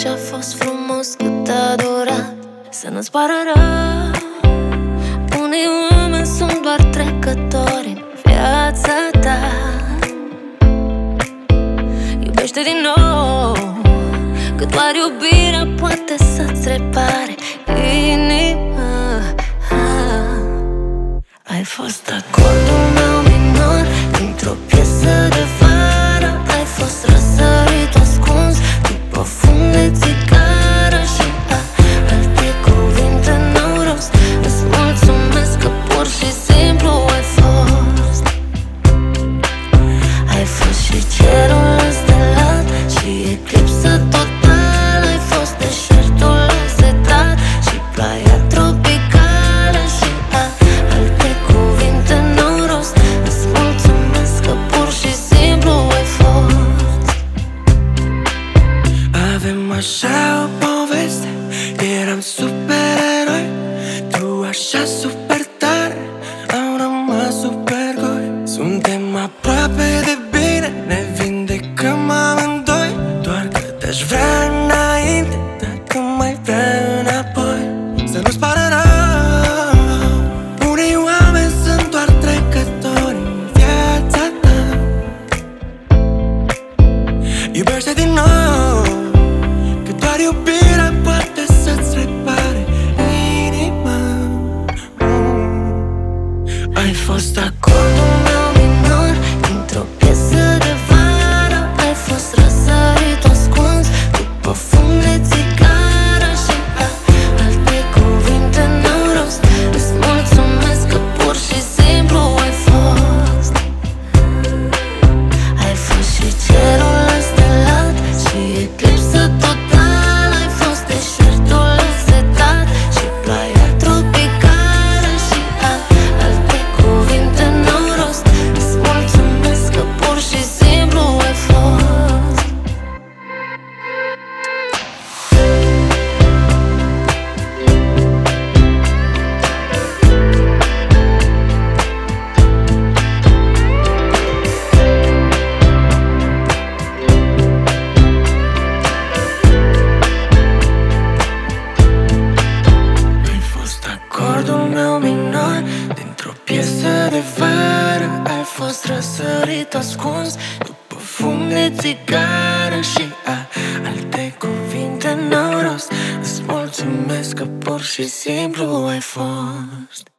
ce-a fost frumos, cât a durat. Să nu-ți pară rău, unii oameni sunt doar trecători în viața ta. Iubește din nou, că doar iubirea poate să-ți repare inima. Ai fost acordul meu minor dintr-o piesă de vară. Ai fost răsărit ascuns după fum de țigară. Și alte cuvinte n-au rost. Îți mulțumesc că pur și simplu ai fost. Ai fost și cerul înstelat și eclipsă totală. Ai fost deșertul însetat și ploaia tropicală. Și alte cuvinte n-au rost. Îți mulțumesc că pur și simplu ai fost. Avem așa o poveste, eram supereroi. Tu așa super tare, am rămas super goi. Suntem aproape de bine, ne vindecăm amândoi. Doar că te-aș vrea înainte, dacă mai vrea înapoi. Să nu-ți pară rău, unii oameni sunt doar trecători în viața ta. Iubește din nou, că doar iubirea poate să-ți repare inima. Ai fost Acordul meu minor dintr-o piesă de vară. Ai fost răsărit ascuns după fum de țigară. Și alte cuvinte n-au rost. Îți mulțumesc că pur și simplu ai fost. Ai fost și cerul înstelat și eclipsă totală. Ai fost deșertul însetat și ploaia tropicală. Și alte cuvinte n-au rost. Îți mulțumesc că pur și simplu ai fost. Ai fost acordul meu minor dintr-o piesă de vară. Ai fost răsărit ascuns după fum de țigară. Și alte cuvinte n-au rost. Îți mulțumesc că pur și simplu ai fost.